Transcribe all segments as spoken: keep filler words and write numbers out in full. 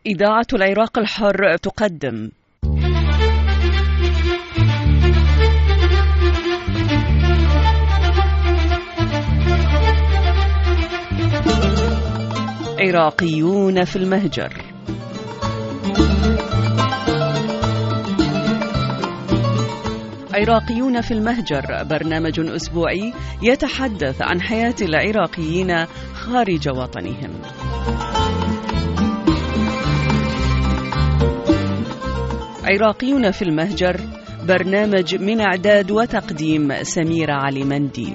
إذاعة العراق الحر تقدم عراقيون في المهجر. عراقيون في المهجر برنامج أسبوعي يتحدث عن حياة العراقيين خارج وطنهم. عراقيون في المهجر برنامج من إعداد وتقديم سميرة علي منديل.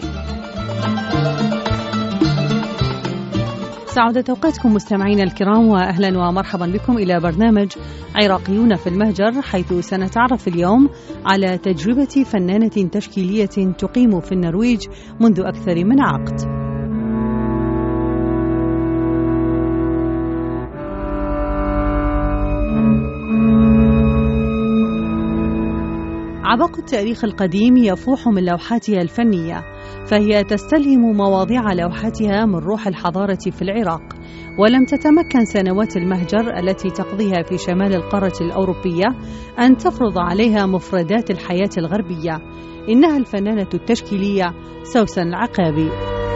سعادة أوقاتكم مستمعين الكرام، وأهلا ومرحبا بكم إلى برنامج عراقيون في المهجر، حيث سنتعرف اليوم على تجربة فنانة تشكيلية تقيم في النرويج منذ أكثر من عقد. عبق التاريخ القديم يفوح من لوحاتها الفنية، فهي تستلهم مواضيع لوحاتها من روح الحضارة في العراق، ولم تتمكن سنوات المهجر التي تقضيها في شمال القارة الأوروبية أن تفرض عليها مفردات الحياة الغربية. إنها الفنانة التشكيلية سوسن العقابي.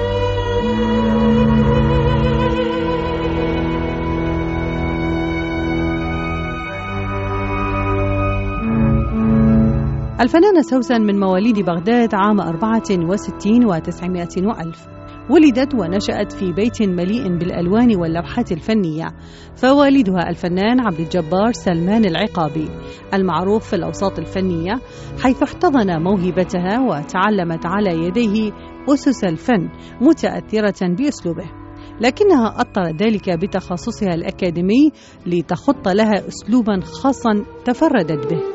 الفنانة سوسن من مواليد بغداد عام أربعة وستين وتسعمائة وألف. ولدت ونشأت في بيت مليء بالألوان واللوحات الفنية، فوالدها الفنان عبد الجبار سلمان العقابي المعروف في الأوساط الفنية، حيث احتضن موهبتها وتعلمت على يديه أسس الفن متأثرة بأسلوبه، لكنها أطرت ذلك بتخصصها الأكاديمي لتخط لها أسلوبا خاصا تفردت به.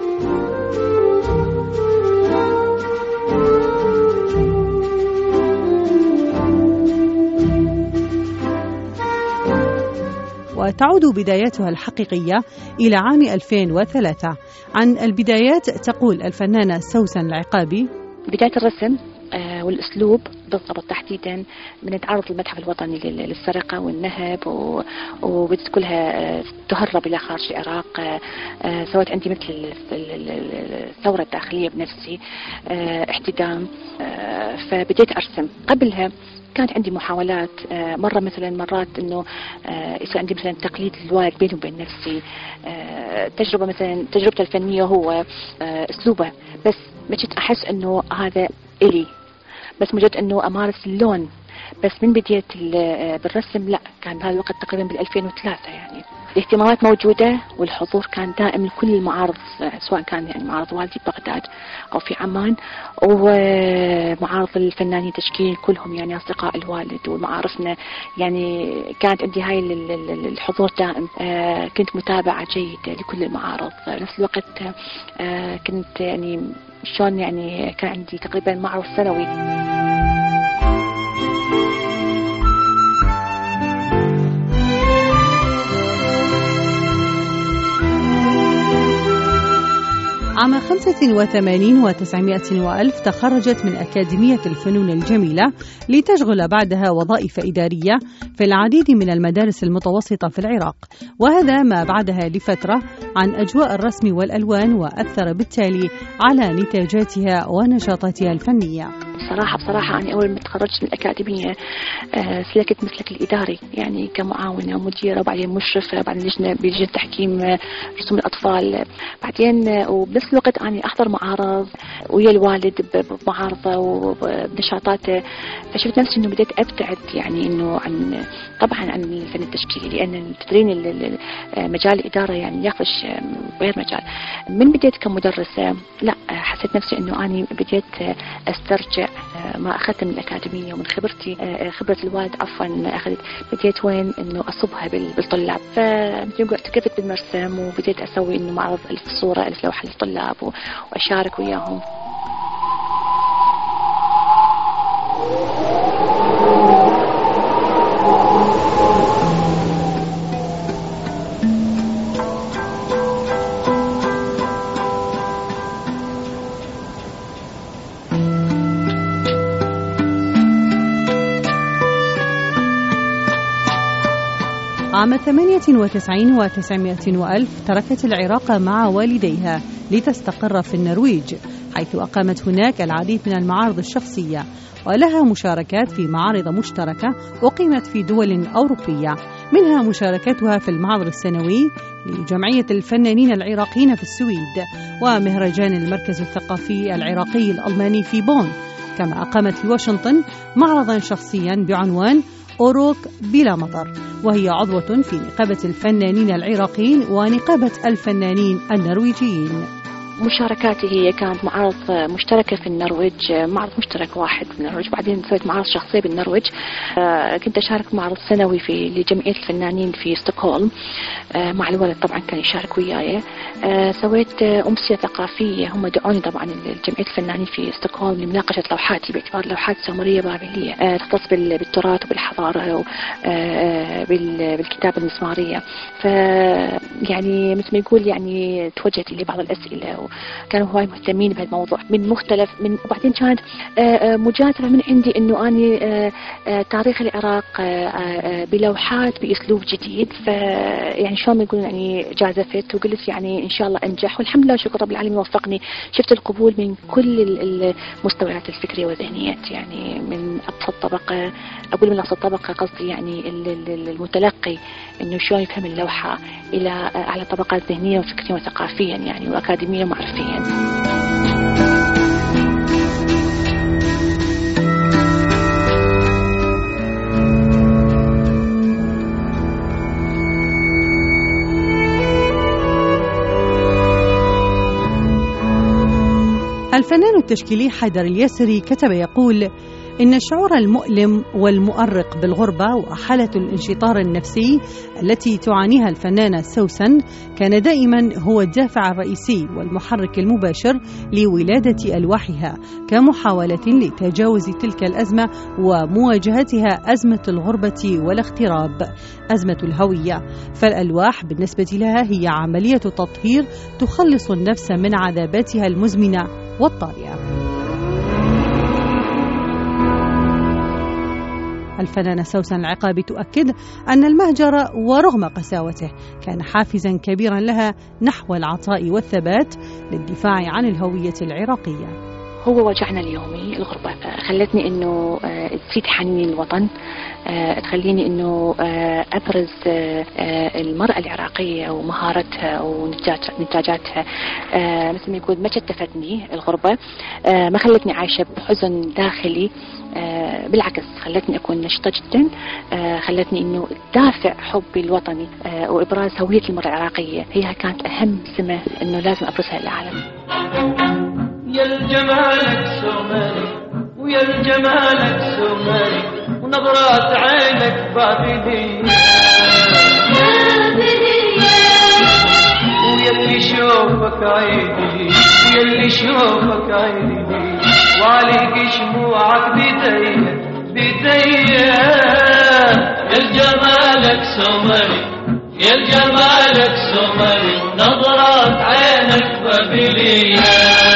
وتعود بداياتها الحقيقية إلى عام ألفين وثلاثة. عن البدايات تقول الفنانة سوسن العقابي: بداية الرسم والأسلوب بالضبط تحديدا بنتعرض للمتحف الوطني للسرقة والنهب، وبدت كلها تهرب إلى خارج العراق. سويت عندي مثل الثورة الداخلية بنفسي، احتدام، فبديت أرسم. قبلها كانت عندي محاولات، مرة مثلا مرات إنه يصير عندي مثلا تقليد الوالد بيني وبين نفسي، تجربة مثلا تجربته الفنية هو أسلوبه، بس ما كنت أحس إنه هذا إلي، بس مجرد إنه أمارس اللون. بس من بديت بالرسم لا، كان هذا الوقت تقريبا بالألفين وثلاثة. يعني الاهتمامات موجودة والحضور كان دائم لكل المعارض، سواء كان يعني معارض والدي ببغداد أو في عمان، ومعارض الفنانين تشكيل كلهم يعني أصدقاء الوالد ومعارفنا. يعني كانت عندي هاي الحضور دائم، كنت متابعة جيدة لكل المعارض. نفس الوقت كنت يعني شلون يعني كان عندي تقريبا معرض سنوي. عام خمسة وثمانين وتسعمائة وألف تخرجت من أكاديمية الفنون الجميلة لتشغل بعدها وظائف إدارية في العديد من المدارس المتوسطة في العراق، وهذا ما بعدها لفترة عن أجواء الرسم والألوان، وأثر بالتالي على نتاجاتها ونشاطاتها الفنية. صراحة بصراحة أنا أول ما تخرجت من الأكاديمية سلكت مسلك الإداري، يعني كمعاونة ومديرة وبعدين مشرفة، بعدين لجنة بلجنة تحكيم رسوم الأطفال، بعدين وبنفس الوقت أنا أحضر معارض ويا الوالد بمعارضة وبنشاطاته. فشفت نفسي إنه بديت أبتعد يعني إنه عن طبعا عن الفن التشكيلي، لأن تدرين مجال الإدارة يعني ياخذ غير مجال. من بديت كمدرسة لا، حسيت نفسي إنه أنا بديت أسترجع ما أخذت من الأكاديمية ومن خبرتي، خبرة الوالد عفوا أخذت، بديت وين إنه أصبها بالطلاب. فتكفت بالمرسم وبديت أسوي إنه معرض ألف صورة ألف لوحة للطلاب وأشارك وياهم. عام ثمانية وتسعين وتسعمائة وألف تركت العراق مع والديها لتستقر في النرويج، حيث أقامت هناك العديد من المعارض الشخصية، ولها مشاركات في معارض مشتركة أقيمت في دول أوروبية، منها مشاركتها في المعرض السنوي لجمعية الفنانين العراقيين في السويد، ومهرجان المركز الثقافي العراقي الألماني في بون. كما أقامت في واشنطن معرضا شخصيا بعنوان أوروك بلا مطر، وهي عضوة في نقابة الفنانين العراقيين ونقابة الفنانين النرويجيين. مشاركاتي هي كانت معارض مشتركة في النرويج، معرض مشترك واحد في النرويج، بعدين سويت معارض شخصية بالنرويج. كنت أشارك معرض سنوي في لجمعية الفنانين في ستوكهولم مع الولد، طبعا كان يشارك وياي. سويت أمسية ثقافية، هم دعوني طبعا لجمعية الفنانين في ستوكهولم لمناقشة لوحاتي باعتبار لوحات سومرية بابلية تختص بالتراث وبالحضارة وبالكتابة المسمارية. ف يعني مثل ما يقول يعني توجهت لي بعض الأسئلة وكانوا هواي مهتمين بهذا الموضوع من مختلف من. وبعدين كانت مجازفة من عندي إنه أني تاريخ العراق بلوحات بأسلوب جديد، فيعني شلون ما يقولون يعني جازفت وقلت يعني إن شاء الله أنجح، والحمد لله شكر رب العالمين وفقني. شفت القبول من كل المستويات الفكرية والذهنيات، يعني من أبسط طبقة، أقول من أبسط طبقة قصدي يعني المتلقي إنه شلون يفهم اللوحة، إلى أعلى طبقات ذهنية وفكرية وثقافيا يعني وأكاديميا ومعرفيا. الفنان التشكيلي حيدر الياسري كتب يقول: إن الشعور المؤلم والمؤرق بالغربة وحالة الانشطار النفسي التي تعانيها الفنانة سوسن كان دائما هو الدافع الرئيسي والمحرك المباشر لولادة ألواحها، كمحاولة لتجاوز تلك الأزمة ومواجهتها أزمة الغربة والاغتراب، أزمة الهوية. فالألواح بالنسبة لها هي عملية تطهير تخلص النفس من عذاباتها المزمنة والطارئة. الفنانة سوسن العقابي تؤكد أن المهجر ورغم قساوته كان حافزا كبيرا لها نحو العطاء والثبات للدفاع عن الهوية العراقية. هو وجعنا اليومي الغربة خلتني إنه تزيد حنيني للوطن، تخليني إنه أبرز المرأة العراقية ومهارتها ونتاجاتها، مثل ما يقول ما شتفتني الغربة، ما خلتني عايشة بحزن داخلي، بالعكس خلتني أكون نشطة جدا، خلتني إنه دافع حبي الوطني وإبراز هوية المرأة العراقية هي كانت أهم سمة إنه لازم أبرزها للعالم. يا الجمالك سومري ويا الجمالك سومري ونظرات عينك بابلية ويا اللي شوفك عيني ويا اللي شوفك عيني وعليك شموعك بداية بداية. يا الجمالك سومري يا الجمالك سومري نظرات عينك بابلية.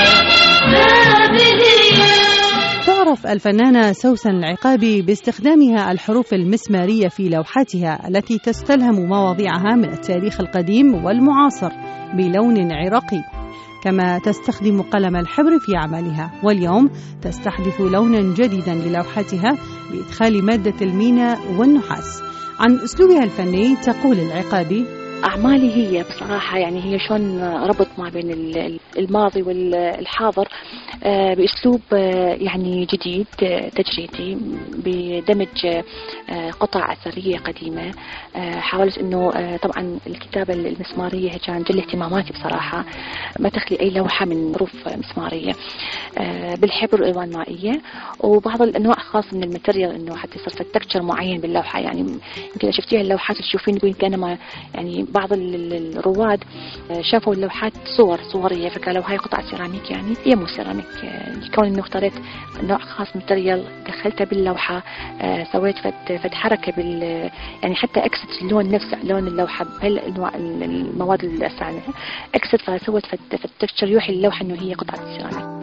تعرف الفنانة سوسن العقابي باستخدامها الحروف المسمارية في لوحاتها التي تستلهم مواضيعها من التاريخ القديم والمعاصر بلون عراقي، كما تستخدم قلم الحبر في أعمالها، واليوم تستحدث لونا جديدا للوحاتها بإدخال مادة المينا والنحاس. عن أسلوبها الفني تقول العقابي: أعمالي هي بصراحة يعني هي شلون ربط ما بين الماضي والحاضر بأسلوب يعني جديد تجريدي بدمج قطع أثرية قديمة. حاولت أنه طبعا الكتابة المسمارية كان جل اهتماماتي بصراحة، ما تخلي أي لوحة من حروف مسمارية بالحبر والألوان مائية، وبعض الأنواع خاصة من الماتيريال أنه حتى يصير في تكتشر معين باللوحة. يعني يمكن شفتيها اللوحات تشوفين تقولين كأنما يعني بعض الرواد شافوا اللوحات صور صورية فقالوا هاي قطعة سيراميك، يعني هي مو سيراميك. كون انه اختاريت نوع خاص من الماتيريال دخلته باللوحة، سويت فد فد حركة بال يعني حتى اكست اللون نفس لون اللوحة بهالانواع المواد اللي استعملها اكست، فسويت فد فد تكتشر يوحي اللوحة انه هي قطعة سيراميك.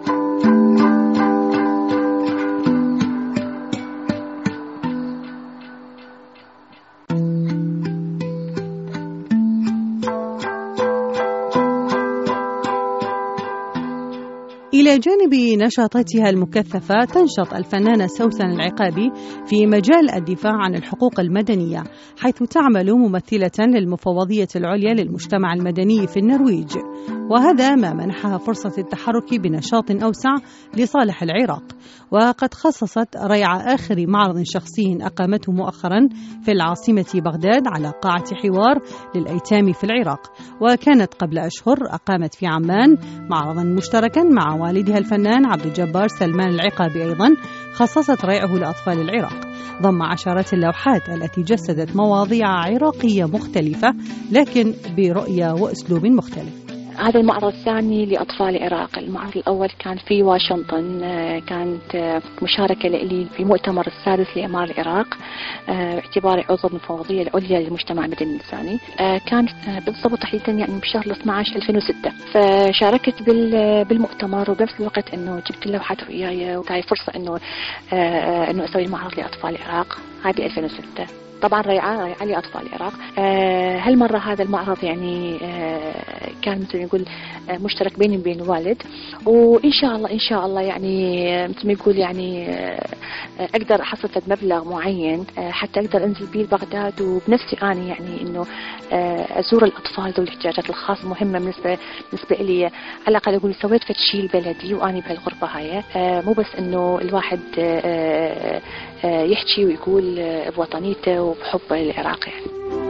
إلى جانب نشاطاتها المكثفة تنشط الفنانة سوسن العقابي في مجال الدفاع عن الحقوق المدنية، حيث تعمل ممثلة للمفوضية العليا للمجتمع المدني في النرويج، وهذا ما منحها فرصة التحرك بنشاط أوسع لصالح العراق. وقد خصصت ريع آخر معرض شخصي أقامته مؤخرا في العاصمة بغداد على قاعة حوار للأيتام في العراق، وكانت قبل أشهر أقامت في عمان معرضا مشتركا مع والدها الفنان عبد الجبار سلمان العقابي أيضا خصصت ريعه لأطفال العراق، ضم عشرات اللوحات التي جسدت مواضيع عراقية مختلفة لكن برؤية وأسلوب مختلف. هذا المعرض الثاني لأطفال العراق. المعرض الأول كان في واشنطن، كانت مشاركة لي في مؤتمر السادس لإعمار العراق باعتباري عضو المفوضية العليا للمجتمع المدني الإنساني. كان بالضبط تحديدا يعني بشهر اثني عشر ألفين وستة، فشاركت بالمؤتمر وبنفس الوقت إنه جبت اللوحات وياي، وكان فرصة إنه إنه أسوي معرض لأطفال العراق هذه ألفين وستة. طبعا ريعة ريعة لأطفال العراق. آه هالمرة هذا المعرض يعني آه كان مثل ما يقول آه مشترك بيني وبين الوالد، وإن شاء الله إن شاء الله يعني آه مثل ما يقول يعني آه أقدر أحصل مبلغ معين آه حتى أقدر أنزل به بغداد وبنفسي أنا يعني إنه آه أزور الأطفال ذوي الاحتياجات الخاصة. مهمة بالنسبة بالنسبة لي على الأقل أقول سويت فتشي البلدي وأنا بهالغرفة هاي، آه مو بس إنه الواحد آه آه يحكي ويقول آه بوطنيته وبحبه للعراق يعني.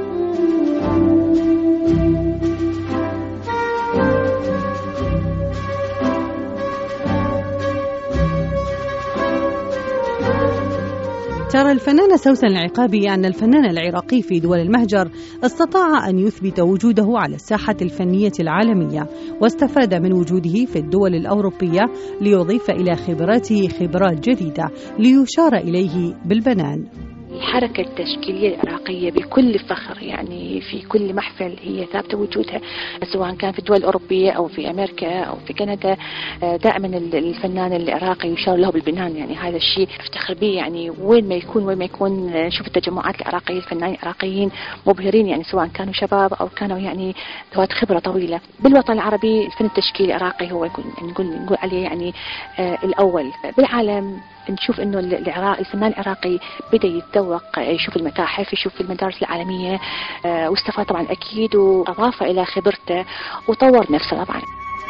ترى الفنانة سوسن العقابي أن الفنان العراقي في دول المهجر استطاع أن يثبت وجوده على الساحة الفنية العالمية، واستفاد من وجوده في الدول الأوروبية ليضيف إلى خبراته خبرات جديدة ليشار إليه بالبنان. الحركة التشكيلية العراقية بكل فخر يعني في كل محفل هي ثابتة وجودها، سواء كان في الدول الأوروبية أو في أمريكا أو في كندا. دائما الفنان العراقي يشار له بالبنان، يعني هذا الشيء افتخر به يعني وين ما يكون وين ما يكون. نشوف التجمعات العراقية الفنانين العراقيين مبهرين يعني سواء كانوا شباب أو كانوا يعني ذوات خبرة طويلة بالوطن العربي. الفن التشكيلي العراقي هو يكون نقول نقول عليه يعني آه الأول بالعالم. نشوف انه العراق الفنان العراقي بدا يتذوق، يشوف المتاحف، يشوف المدارس العالميه، واستفاد طبعا اكيد واضاف الى خبرته وطور نفسه طبعا.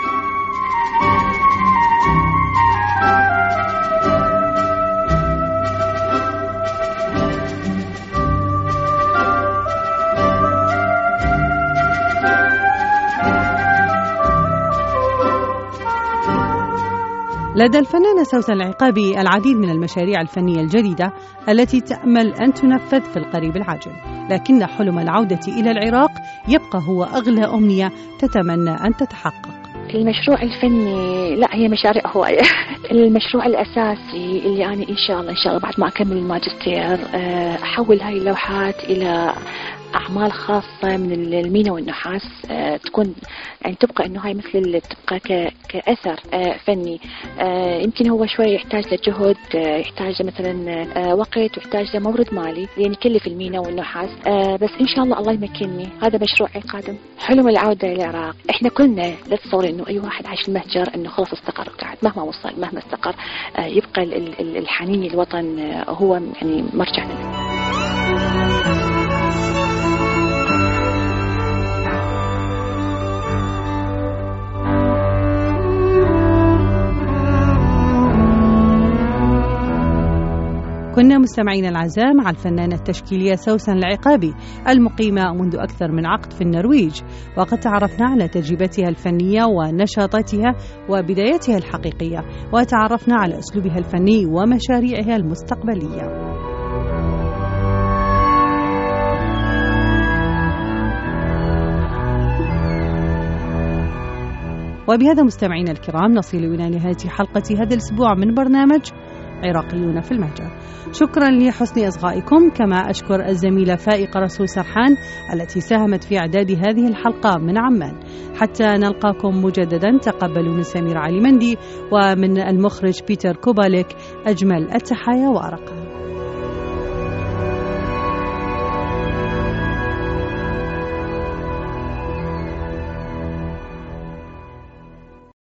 لدى الفنانة سوسن العقابي العديد من المشاريع الفنية الجديدة التي تأمل أن تنفذ في القريب العاجل، لكن حلم العودة إلى العراق يبقى هو أغلى أمنية تتمنى أن تتحقق. المشروع الفني لا هي مشاريع هواية. المشروع الأساسي اللي أنا إن شاء الله إن شاء الله بعد ما أكمل الماجستير أحول هاي اللوحات إلى أعمال خاصة من المينا والنحاس، أه تكون يعني تبقى إنه هاي مثل تبقى كأثر أه فني. أه يمكن هو شوي يحتاج لجهد، أه يحتاج مثلا أه وقت، ويحتاج لمورد مالي لأن يكلف المينا والنحاس، أه بس إن شاء الله الله يمكنني. هذا مشروعي القادم، حلم العودة إلى العراق. إحنا كلنا لا تصور إنه أي واحد عايش المهجر إنه خلص استقر قاعد، مهما وصل مهما استقر أه يبقى الحنين للوطن أه هو يعني مرجعنا. كنا مستمعين الأعزاء مع الفنانة التشكيلية سوسن العقابي المقيمة منذ أكثر من عقد في النرويج، وقد تعرفنا على تجربتها الفنية ونشاطاتها وبدايتها الحقيقية، وتعرفنا على أسلوبها الفني ومشاريعها المستقبلية. وبهذا مستمعين الكرام نصل إلى نهاية حلقة هذا الأسبوع من برنامج عراقيون في المهجر. شكرا لحسن إصغائكم، كما أشكر الزميلة فائقة رسول سرحان التي ساهمت في إعداد هذه الحلقة من عمان. حتى نلقاكم مجددا تقبلوا من سمير علي مندي ومن المخرج بيتر كوباليك أجمل التحايا وأرقها.